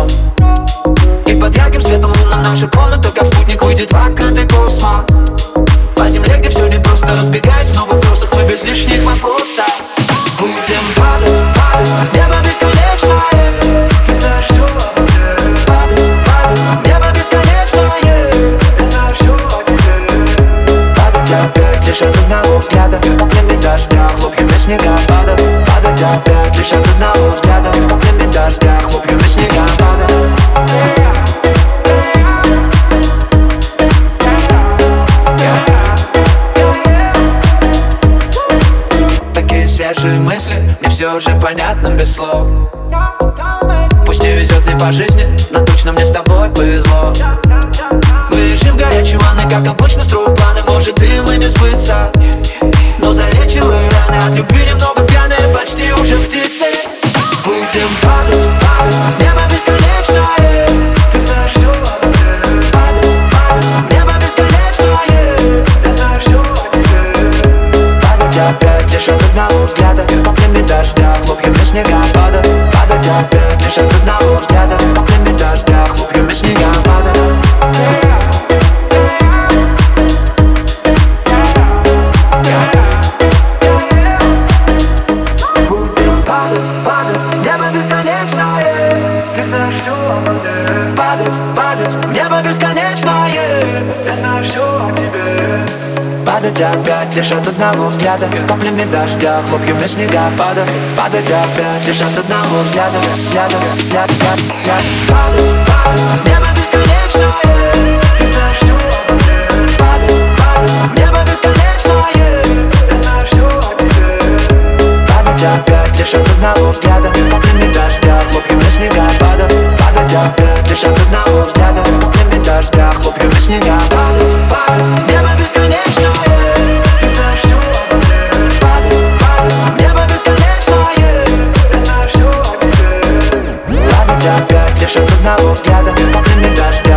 снов. И под ярким светом луна наша комната, как спутник, выйдет в открытый космос. По земле, где все непросто, разбегаясь в новых троссах, мы без лишних вопросов. Будем падать, падать, небо бесконечное. Ты знаешь все обо мне. Падать, падать, небо бесконечное. Я знаю все о тебе. Падать опять лишь от одного взгляда, каплями дождя, хлопьями снега. Падать, падать опять лишь от одного взгляда, каплями дождя, хлопьями снега. Свежие мысли, мне все уже понятно без слов. Пусть не везет мне по жизни, но точно мне с тобой повезло. Мы лежим в горячей ванной, как обычно, строим планы. Может им и не сбыться, но залечивай раны. От любви немного пьяные, почти уже птицы. Будем падать, падать, небо бесконечное. Ты знаешь все обо мне. Падать, падать, небо бесконечное. Я знаю все о тебе. Падать опять лишь от одного взгляда, каплями дождя, хлопьями снега. Падать, падать опять лишь от одного взгляда, каплями дождя, хлопьями снега. Небо бесконечное, я знаю все о тебе. Падать опять лишь от одного взгляда, каплями дождя, хлопьями снега. Падать, падать опять лишь от одного взгляда, взгляда, взгляд, взгляд, взгляд. Падать, падать, небо бесконечное. Ты знаешь все обо мне. Падать, падать, небо бесконечное. Я знаю все о тебе. Падать опять лишь от одного взгляда, каплями дождя, хлопьями снега. Падать, падать опять лишь от одного взгляда, каплями дождя, хлопьями снега. Падать, падать, небо бесконечное. Ты знаешь все обо мне. Падать, падать, небо бесконечное. Я знаю все о тебе. Падать опять лишь от одного взгляда, каплями дождя.